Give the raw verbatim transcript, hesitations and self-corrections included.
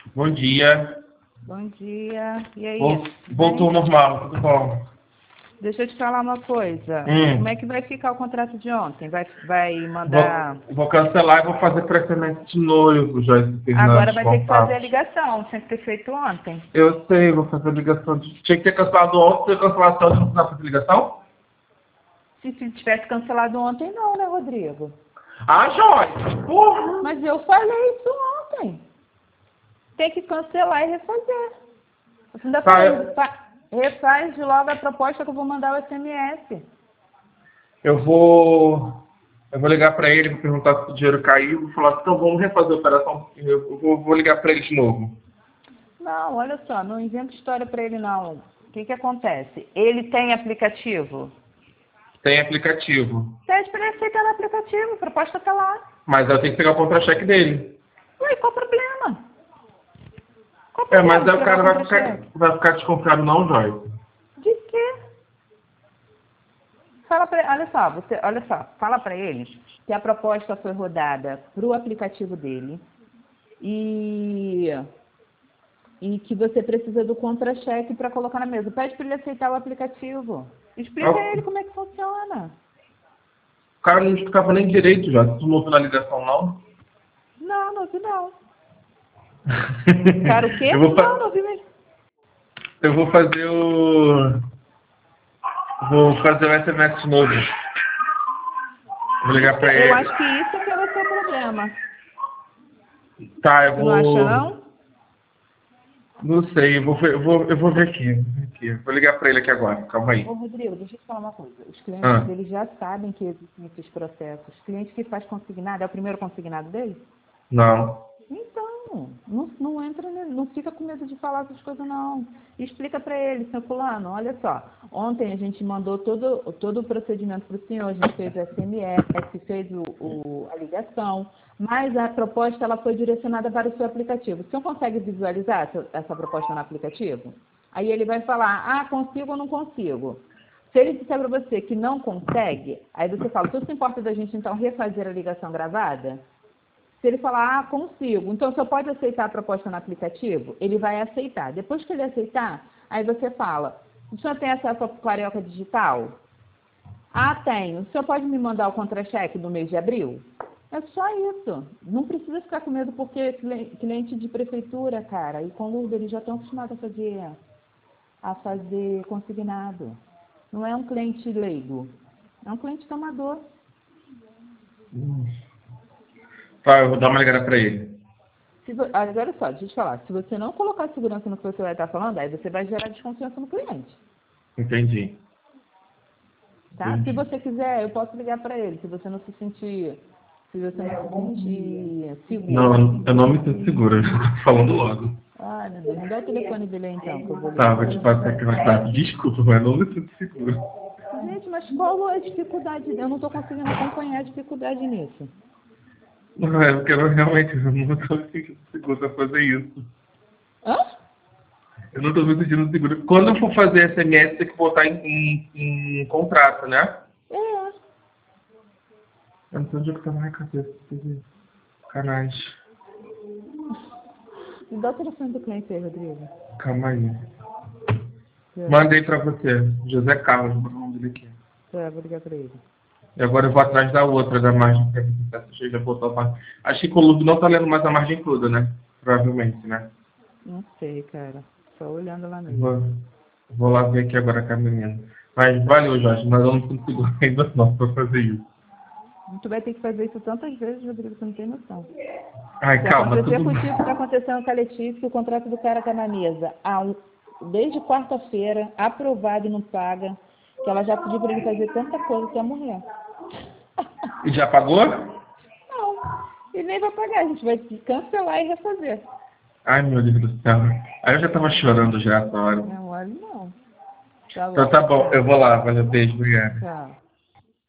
Bom dia. Bom dia. E aí? Vol- Voltou ao normal, tudo bom? Deixa eu te falar uma coisa. Hum. Como é que vai ficar o contrato de ontem? Vai, vai mandar... Vou, vou cancelar e vou fazer prestamento de noivo, Joyce Agora Fernandes vai ter que fazer a Gonçalves. ligação. Tinha que ter feito ontem. Eu sei, vou fazer a ligação. de- Tinha que ter cancelado ontem, ter cancelado ontem, não precisava fazer ligação? Se, se tivesse cancelado ontem, não, né, Rodrigo? Ah, Joyce! Porra! Mas eu falei isso ontem. Tem que cancelar e refazer. Você ainda Tá, falou, eu, fa- refaz de logo a proposta que eu vou mandar o S M S. eu vou... Eu vou ligar pra ele, vou perguntar se o dinheiro caiu, vou falar, então vamos refazer a operação. Eu vou, vou ligar pra ele de novo. Não, olha só, não inventa história pra ele, não. O que que acontece? Ele tem aplicativo? Tem aplicativo. Pede pra ele aceitar no aplicativo, a proposta tá lá. Mas eu tenho que pegar o contra-cheque dele. Ué, qual o problema? Qual o É, problema mas de aí o pegar cara o vai ficar, contra-cheque? vai ficar desconfiado não, Joyce. De quê? Fala pra, olha só, você, olha só, fala pra ele que a proposta foi rodada pro aplicativo dele e, e que você precisa do contra-cheque para colocar na mesa. Pede para ele aceitar o aplicativo. Explica a ele como é que funciona. O cara não explicava nem direito já. Tu não ouviu na ligação, não? Não, não ouvi não. Cara, o quê? eu, vou fa- Não, não ouvi mesmo. eu vou fazer o... Vou fazer o S M S de novo. Vou ligar pra ele. Eu acho que isso é que vai ser o problema. Tá, eu Você não acha, vou... não? Não sei, eu vou, ver- eu vou, eu vou ver aqui. Vou ver aqui. Vou ligar pra ele aqui agora. Calma aí. Ô, Rodrigo, deixa eu te falar uma coisa. Os clientes Ah. deles já sabem que existem esses processos. O cliente que faz consignado, é o primeiro consignado dele? Não. Então, não, não entra, ne- não fica com medo de falar essas coisas, não. Explica para ele, seu fulano, olha só. Ontem a gente mandou todo, todo o procedimento para o senhor, a gente fez o S M S, fez o, o- a ligação, mas a proposta ela foi direcionada para o seu aplicativo. O senhor consegue visualizar essa, essa proposta no aplicativo? Aí ele vai falar, ah, consigo ou não consigo. Se ele disser para você que não consegue, aí você fala, o senhor se importa da gente então refazer a ligação gravada? Se ele falar, ah, consigo, então só pode aceitar a proposta no aplicativo, ele vai aceitar. Depois que ele aceitar, aí você fala, o senhor tem acesso ao Carioca Digital? Ah, tenho. O senhor pode me mandar o contra-cheque do mês de abril? É só isso. Não precisa ficar com medo, porque cli- cliente de prefeitura, cara, e com Uber, eles já estão acostumados a fazer, a fazer consignado. Não é um cliente leigo, é um cliente tomador. Tá, eu vou dar uma ligada pra ele. Se vo- ah, Agora só, deixa eu te falar. Se você não colocar segurança no que você vai estar falando, aí você vai gerar desconfiança no cliente. Entendi. Tá? Entendi. Se você quiser, eu posso ligar para ele. Se você não se sentir, se você não se sentir seguro. Não, eu não me sinto seguro, eu já tô falando logo. Ah, meu Deus, me dá o telefone dele aí, então, que eu vou Tá, ligar. vou te passar aqui no WhatsApp. Desculpa, mas eu não me sinto seguro. Gente, mas qual é a dificuldade? Eu não estou conseguindo acompanhar a dificuldade nisso. Não, é porque eu realmente eu não estou me sentindo seguro pra fazer isso. Hã? Eu não estou me sentindo seguro. Quando eu for fazer S M S, tem que botar em, em, em contrato, né? É. Eu não sei onde é que tá mais cabeça. Canais. Me dá o telefone do cliente aí, Rodrigo. Calma aí. É. Mandei pra você. José Carlos, o nome dele aqui. É, vou ligar para ele. E agora eu vou atrás da outra, da margem. Já botou a margem. Acho que o Columbo não tá lendo mais a margem toda, né? Provavelmente, né? Não sei, cara. Só olhando lá mesmo. Vou, vou lá ver aqui agora com a menina. Mas valeu, Jorge, mas eu não consigo ainda não pra fazer isso. Tu vai ter que fazer isso tantas vezes, Rodrigo, você não tem noção. Ai, Se calma, acontecer tudo contigo, está acontecendo com a Letícia, que o contrato do cara tá na mesa há um- desde quarta-feira, aprovado e não paga, que ela já pediu para ele fazer tanta coisa até morrer. E já pagou? Não, ele nem vai pagar, a gente vai cancelar e refazer. Ai, meu Deus do céu. Aí eu já tava chorando já essa hora. Não, olha não. Tá bom. Então tá bom, eu vou lá, valeu, beijo, obrigado. Tchau.